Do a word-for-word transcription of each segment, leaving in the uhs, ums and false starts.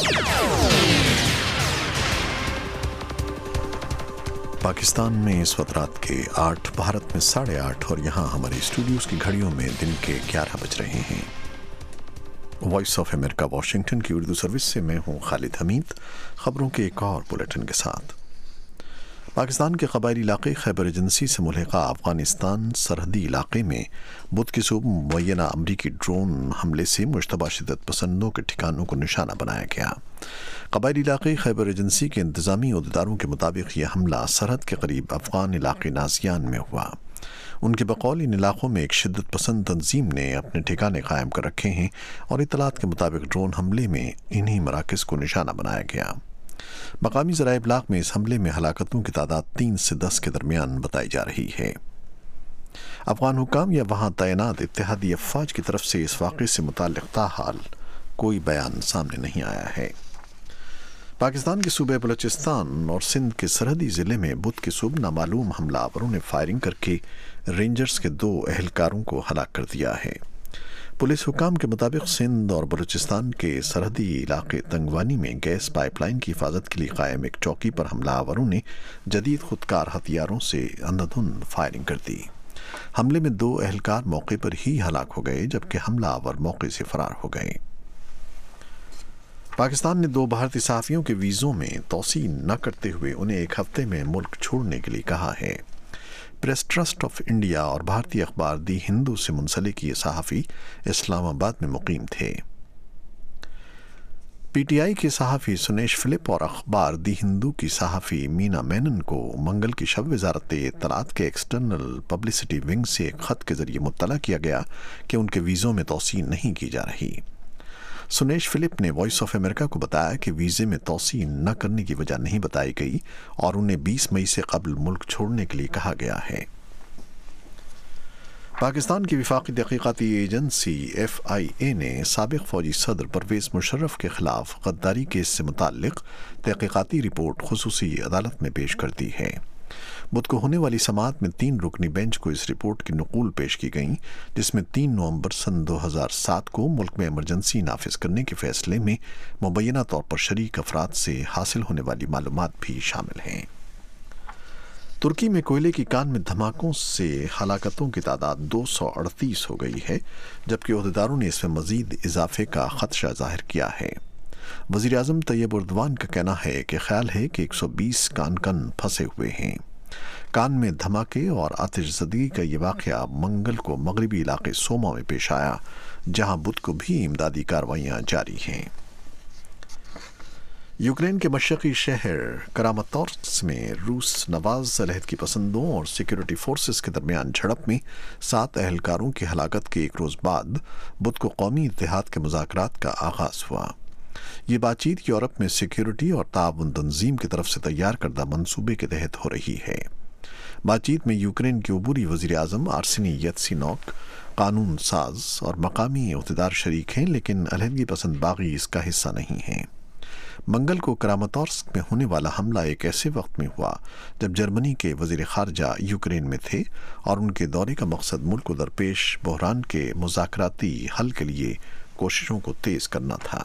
पाकिस्तान में इस वक्त रात के आठ, भारत में साढ़े आठ और यहाँ हमारे स्टूडियोज़ की घड़ियों में दिन के ग्यारह बज रहे हैं। वॉइस ऑफ अमेरिका वाशिंगटन की उर्दू सर्विस से मैं हूँ खालिद हमीद। ख़बरों के एक और बुलेटिन के साथ। पाकिस्तान के कबायली इलाके खैबर एजेंसी से मुल्हिका अफ़गानिस्तान सरहदी इलाके में बुध की सुबह मुबैना अमरीकी ड्रोन हमले से मुश्तबा शिद्दत पसंदों के ठिकानों को निशाना बनाया गया। कबायली इलाके खैबर एजेंसी के इंतज़ामी अहदेदारों के मुताबिक यह हमला सरहद के करीब अफ़गान इलाके नाजियान में हुआ। उनके बकौल इन इलाकों में एक शिद्दत पसंद तंजीम ने अपने ठिकाने कायम कर रखे हैं और इतलात के मुताबिक ड्रोन हमले में इन्हीं मराकज़ को निशाना बनाया गया। मकामी ज़राए इब्लाग में इस हमले में हलाकतों की तादाद तीन से दस के दरमियान बताई जा रही है। अफ़गान हुक्काम या वहाँ तैनात इत्तेहादी अफ़वाज की तरफ से इस वाक़े से मुताल्लिक़ ताहाल कोई बयान सामने नहीं आया है। पाकिस्तान के सूबे बलूचिस्तान और सिंध के सरहदी ज़िले में बुध की सुबह नामालूम हमलावरों ने फायरिंग करके रेंजर्स के दो एहलकारों को हलाक कर दिया है। पुलिस हुकाम के मुताबिक सिंध और बलूचिस्तान के सरहदी इलाके तंगवानी में गैस पाइपलाइन की हिफाजत के लिए कायम एक चौकी पर हमलावरों ने जदीद खुदकार हथियारों से अंधाधुंध फायरिंग कर दी। हमले में दो एहलकार मौके पर ही हलाक हो गए जबकि हमलावर मौके से फरार हो गए। पाकिस्तान ने दो भारतीय सहाफ़ियों के वीज़ों में तोसी न करते हुए उन्हें एक हफ्ते में मुल्क छोड़ने के लिए कहा है। प्रेस ट्रस्ट ऑफ इंडिया और भारतीय अखबार दी हिंदू से मुंसलिक ये सहाफ़ी इस्लामाबाद में मुकीम थे। पीटीआई के सहाफ़ी सुनेश फिलिप और अखबार दी हिंदू की सहाफ़ी मीना मेनन को मंगल की शब वज़ारत इत्तलात के एक्सटर्नल पब्लिसिटी विंग से एक ख़त के ज़रिए मुत्तला किया गया कि उनके वीज़ों में तोसी नहीं की जा रही। सुनेश फिलिप ने वॉइस ऑफ अमेरिका को बताया कि वीज़े में तोसी न करने की वजह नहीं बताई गई और उन्हें बीस मई से कबल मुल्क छोड़ने के लिए कहा गया है। पाकिस्तान की वफाकी तहक़ीक़ाती एजेंसी एफ आई ए ने साबिक़ फ़ौजी सदर परवेज़ मुशर्रफ के ख़िलाफ़ गद्दारी केस से मुताल्लिक़ तहक़ीक़ाती रिपोर्ट ख़ुसूसी अदालत में पेश कर दी है। बुध को होने वाली समाअत में तीन रुकनी बेंच को इस रिपोर्ट की नक़ूल पेश की गई, जिसमें तीन नवंबर सन दो हज़ार सात को मुल्क में इमरजेंसी नाफिज करने के फैसले में मुबैना तौर पर शरीक अफराद से हासिल होने वाली मालूमात भी शामिल हैं। तुर्की में कोयले की कान में धमाकों से हलाकतों की तादाद दो सौ अड़तीस हो गई है, जबकि अहदेदारों ने इसमें मज़ीद इजाफे का ख़दशा ज़ाहिर किया है। वज़ीर आज़म तैयब उर्दवान का कहना है कि ख्याल है कि एक सौ बीस कान कन फंसे हुए हैं। कान में धमाके और आतिशज़दगी का ये वाक़या मंगल को मगरबी इलाके सोमा में पेश आया, जहाँ बुध को भी इमदादी कार्रवाइयाँ जारी हैं। यूक्रेन के मशरक़ी शहर करामातोर्स्क में रूस नवाज़ अलहदगी पसंदों और सिक्योरिटी फोर्सेस के दरमियान झड़प में सात एहलकारों की हलाकत के एक रोज़ बाद बुध को कौमी इत्तेहाद के मुज़ाकरात का आगाज़ हुआ। ये बातचीत यूरोप में सिक्योरिटी और ताउन तंजीम की तरफ से तैयार करदा मंसूबे के तहत हो रही है। बातचीत में यूक्रेन के अबूरी वज़ीर आज़म आर्सेनी यात्सेन्युक, कानून साज और मकामी अहदेदार शरीक हैं, लेकिन अलहदगी पसंद बागी इसका हिस्सा नहीं हैं। मंगल को करामातोर्स्क में होने वाला हमला एक ऐसे वक्त में हुआ जब जर्मनी के वज़ीर ख़ारजा यूक्रेन में थे और उनके दौरे का मकसद मुल्क को दरपेश बहरान के मुज़ाकराती हल के लिए कोशिशों को तेज़ करना था।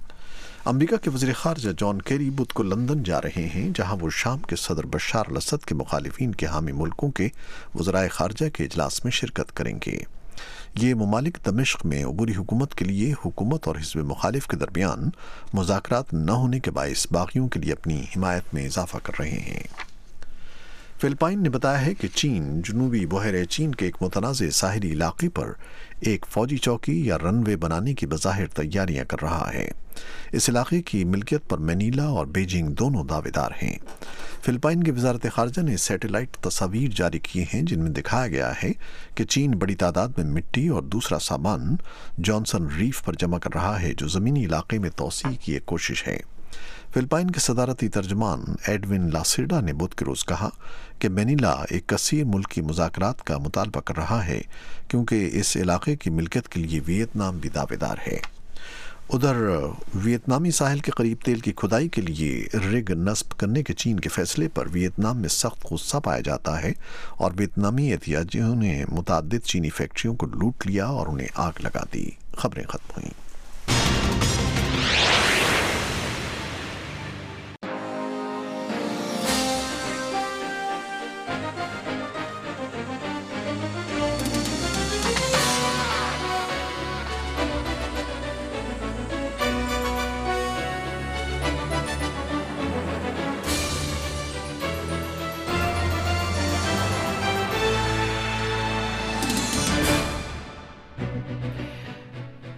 अमरीका के वज़ीर ख़ारजा जॉन केरी बुध को लंदन जा रहे हैं, जहां वो शाम के सदर बशार अल असद के मुखालिफिन के हामी मुल्कों के वज़राए ख़ारजा के इजलास में शिरकत करेंगे। ये ममालिक दमिश्क में अबूरी हुकूमत के लिए हुकूमत और हिज़्ब मुखालिफ के दरमियान मुज़ाकरात न होने के बाइस बागियों के लिए अपनी हिमायत में इजाफ़ा कर रहे हैं। फिलिपाइन ने बताया है कि चीन जनूबी बहरे चीन के एक मुतनाज़ साहिली इलाके पर एक फ़ौजी चौकी या रनवे बनाने की बज़ाहिर तैयारियां कर रहा है। इस इलाके की मिल्कियत पर मैनीला और बीजिंग दोनों दावेदार हैं। फिलिपाइन की वज़ारत ख़ारजा ने सैटेलाइट तस्वीर जारी किए हैं, जिनमें दिखाया गया है कि चीन बड़ी तादाद में मिट्टी और दूसरा सामान जॉनसन रीफ पर जमा कर रहा है, जो ज़मीनी इलाके में तोसी की एक कोशिश है। फिलिपाइन के सदारती तर्जमान एडविन लासिडा ने बुध के रोज़ कहा कि मैनीला एक कसीर मुल्की मुज़ाकरात का मुतालबा कर रहा है, क्योंकि इस इलाके की मिल्कियत के लिए वियतनाम भी दावेदार है। उधर वियतनामी साहिल के करीब तेल की खुदाई के लिए रिग नस्ब करने के चीन के फैसले पर वियतनाम में सख्त गुस्सा पाया जाता है और वियतनामी एहतियाजियों ने मुताद्दिद चीनी फैक्ट्रियों को लूट लिया और उन्हें आग लगा दी। खबरें खत्म हुई।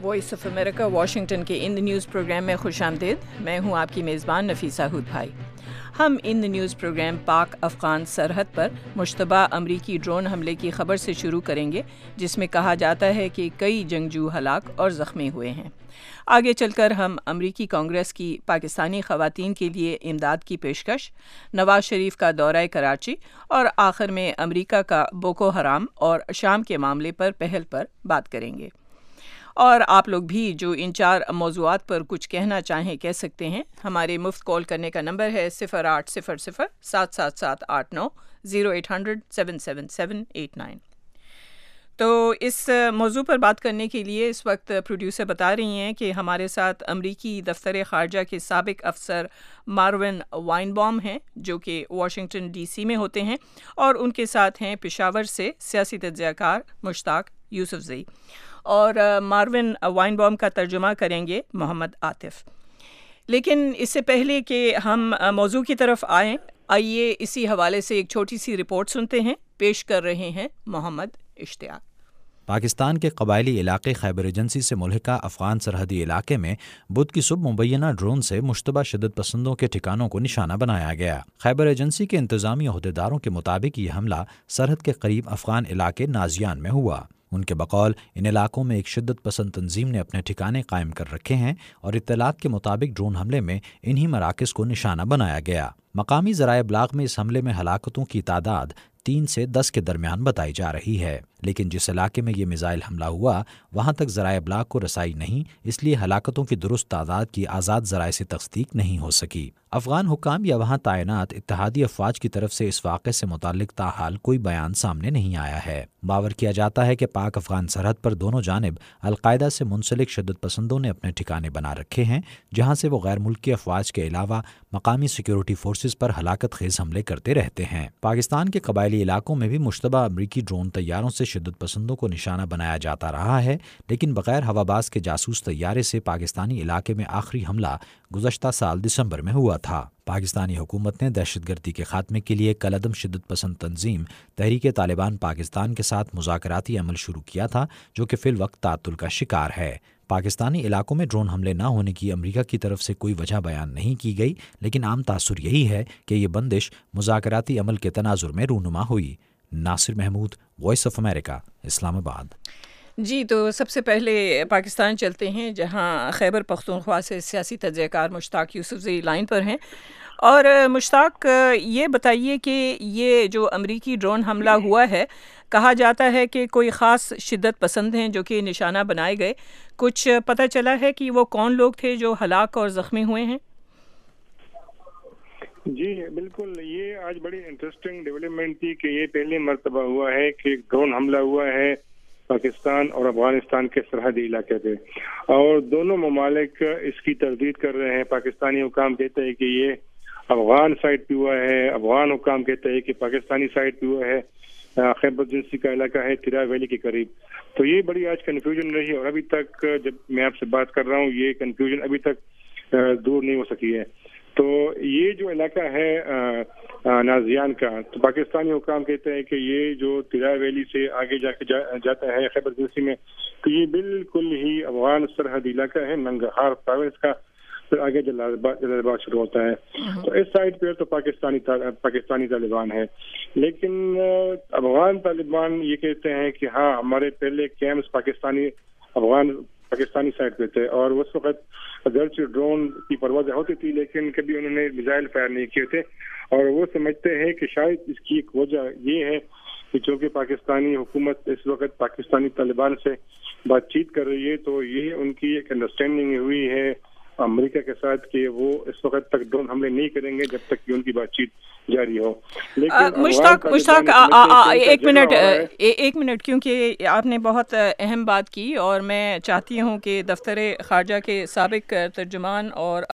وائس آف امریکہ واشنگٹن کے ان دی نیوز پروگرام میں خوش آمدید. میں ہوں آپ کی میزبان نفیسہ ہود بھائی. ہم ان دی نیوز پروگرام پاک افغان سرحد پر مشتبہ امریکی ڈرون حملے کی خبر سے شروع کریں گے، جس میں کہا جاتا ہے کہ کئی جنگجو ہلاک اور زخمی ہوئے ہیں. آگے چل کر ہم امریکی کانگریس کی پاکستانی خواتین کے لیے امداد کی پیشکش، نواز شریف کا دورہ کراچی اور آخر میں امریکہ کا بوکو حرام اور شام کے معاملے پر پہل پر بات کریں گے. اور آپ لوگ بھی جو ان چار موضوعات پر کچھ کہنا چاہیں کہہ سکتے ہیں. ہمارے مفت کال کرنے کا نمبر ہے صفر آٹھ صفر صفر سات سات سات آٹھ نو zero eight hundred seven seven seven eight nine. تو اس موضوع پر بات کرنے کے لیے اس وقت پروڈیوسر بتا رہی ہیں کہ ہمارے ساتھ امریکی دفتر خارجہ کے سابق افسر ماروین وائن بام ہیں، جو کہ واشنگٹن ڈی سی میں ہوتے ہیں، اور ان کے ساتھ ہیں پشاور سے سیاسی تجزیہ کار مشتاق یوسف زئی، اور ماروین وائن بام کا ترجمہ کریں گے محمد عاطف. لیکن اس سے پہلے کہ ہم موضوع کی طرف آئیں، آئیے اسی حوالے سے ایک چھوٹی سی رپورٹ سنتے ہیں. پیش کر رہے ہیں محمد اشتیاق. پاکستان کے قبائلی علاقے خیبر ایجنسی سے ملحقہ افغان سرحدی علاقے میں بدھ کی صبح مبینہ ڈرون سے مشتبہ شدت پسندوں کے ٹھکانوں کو نشانہ بنایا گیا. خیبر ایجنسی کے انتظامی عہدیداروں کے مطابق یہ حملہ سرحد کے قریب افغان علاقے نازیان میں ہوا. ان کے بقول ان علاقوں میں ایک شدت پسند تنظیم نے اپنے ٹھکانے قائم کر رکھے ہیں اور اطلاعات کے مطابق ڈرون حملے میں انہی مراکز کو نشانہ بنایا گیا. مقامی ذرائع ابلاغ میں اس حملے میں ہلاکتوں کی تعداد تین سے دس کے درمیان بتائی جا رہی ہے، لیکن جس علاقے میں یہ میزائل حملہ ہوا وہاں تک ذرائع ابلاغ کو رسائی نہیں، اس لیے ہلاکتوں کی درست تعداد کی آزاد ذرائع سے تصدیق نہیں ہو سکی. افغان حکام یا وہاں تعینات اتحادی افواج کی طرف سے اس واقعے سے متعلق تاحال کوئی بیان سامنے نہیں آیا ہے. باور کیا جاتا ہے کہ پاک افغان سرحد پر دونوں جانب القاعدہ سے منسلک شدت پسندوں نے اپنے ٹھکانے بنا رکھے ہیں، جہاں سے وہ غیر ملکی افواج کے علاوہ مقامی سیکیورٹی فورسز پر ہلاکت خیز حملے کرتے رہتے ہیں. پاکستان کے قبائلی علاقوں میں بھی مشتبہ امریکی ڈرون طیاروں سے شدت پسندوں کو نشانہ بنایا جاتا رہا ہے، لیکن بغیر ہواباز کے جاسوس طیارے سے پاکستانی علاقے میں آخری حملہ گزشتہ سال دسمبر میں ہوا تھا. پاکستانی حکومت نے دہشت گردی کے خاتمے کے لیے کالعدم شدت پسند تنظیم تحریک طالبان پاکستان کے ساتھ مذاکراتی عمل شروع کیا تھا، جو کہ فی الوقت تعطل کا شکار ہے. پاکستانی علاقوں میں ڈرون حملے نہ ہونے کی امریکہ کی طرف سے کوئی وجہ بیان نہیں کی گئی، لیکن عام تاثر یہی ہے کہ یہ بندش مذاکراتی عمل کے تناظر میں رونما ہوئی. Nasir Mahmood, voice of America, Islamabad. جی، تو سب سے پہلے پاکستان چلتے ہیں، جہاں خیبر پختونخوا سے سیاسی تجزیہ کار مشتاق یوسف زئی لائن پر ہیں. اور مشتاق، یہ بتائیے کہ یہ جو امریکی ڈرون حملہ ہوا ہے، کہا جاتا ہے کہ کوئی خاص شدت پسند ہیں جو کہ نشانہ بنائے گئے. کچھ پتہ چلا ہے کہ وہ کون لوگ تھے جو ہلاک اور زخمی ہوئے ہیں؟ جی بالکل، یہ آج بڑی انٹرسٹنگ ڈیولپمنٹ تھی کہ یہ پہلی مرتبہ ہوا ہے کہ ڈرون حملہ ہوا ہے پاکستان اور افغانستان کے سرحدی علاقے پہ، اور دونوں ممالک اس کی تردید کر رہے ہیں. پاکستانی حکام کہتے ہیں کہ یہ افغان سائٹ پہ ہوا ہے، افغان حکام کہتے ہیں کہ پاکستانی سائٹ پہ ہوا ہے. خیبر ایجنسی کا علاقہ ہے ترا ویلی کے قریب. تو یہ بڑی آج کنفیوژن رہی، اور ابھی تک جب میں آپ سے بات کر رہا ہوں یہ کنفیوژن ابھی تک دور نہیں ہو سکی ہے. تو یہ جو علاقہ ہے نازیان کا، تو پاکستانی حکام کہتے ہیں کہ یہ جو ترا ویلی سے آگے جا کے جاتا ہے خیبر ایجنسی میں، تو یہ بالکل ہی افغان سرحدی علاقہ ہے، ننگرہار پروینس کا. پھر آگے جلال آباد شروع ہوتا ہے. تو اس سائڈ پہ تو پاکستانی پاکستانی طالبان ہے، لیکن افغان طالبان یہ کہتے ہیں کہ ہاں ہمارے پہلے کیمپس پاکستانی افغان پاکستانی سائڈ پہ تھے، اور اس وقت اگرچہ ڈرون کی پروازیں ہوتی تھی لیکن کبھی انہوں نے میزائل فائر نہیں کیے تھے. اور وہ سمجھتے ہیں کہ شاید اس کی ایک وجہ یہ ہے کہ چونکہ پاکستانی حکومت اس وقت پاکستانی طالبان سے بات چیت کر رہی ہے، تو یہ ان کی ایک انڈرسٹینڈنگ ہوئی ہے امریکہ کے ساتھ کہ وہ اس وقت تک ڈرون حملے نہیں کریں گے جب تک کہ ان کی بات چیت جاری ہو. لیکن مشتاق مشتاق ایک منٹ ایک منٹ کیونکہ آپ نے بہت اہم بات کی، اور میں چاہتی ہوں کہ دفتر خارجہ کے سابق ترجمان اور